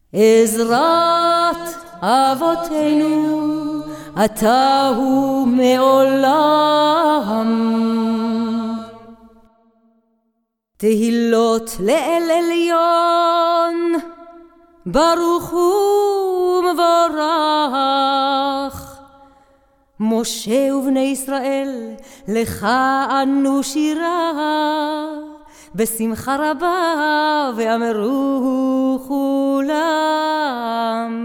עזרת אבותינו אתה הוא מעולם, תהילות לאל עליון ברוך ומבורך. משה ובני ישראל לך ענו שירה בשמחה רבה ואמרו כולם,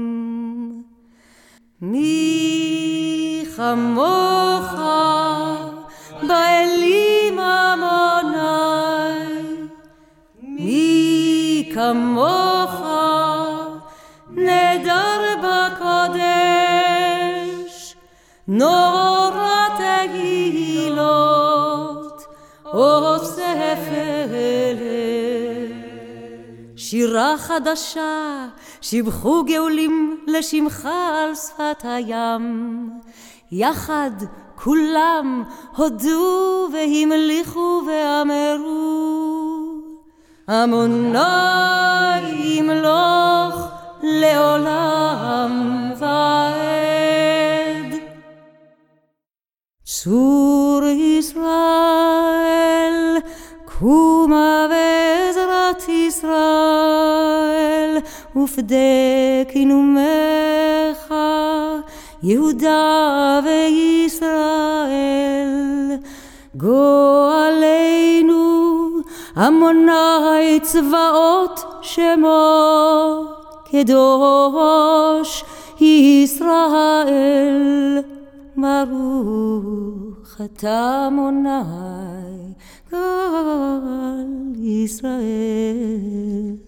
מי כמוך באלים עמוני, מי כמוך נדר בקודש, נורא תהילות אוסף אלה. שירה חדשה שבחו גאולים לשמך על שפת הים, יחד כולם הודו והמליכו ואמרו, עמוני ימלוך לעולם ועד. צור ישראל קומה בעזרת ישראל, ופדה קינומך יהודה וישראל. גואלנו עמוני צבאות שמו, קדוש ישראל. ברוך אתה עמוני גואל ישראל.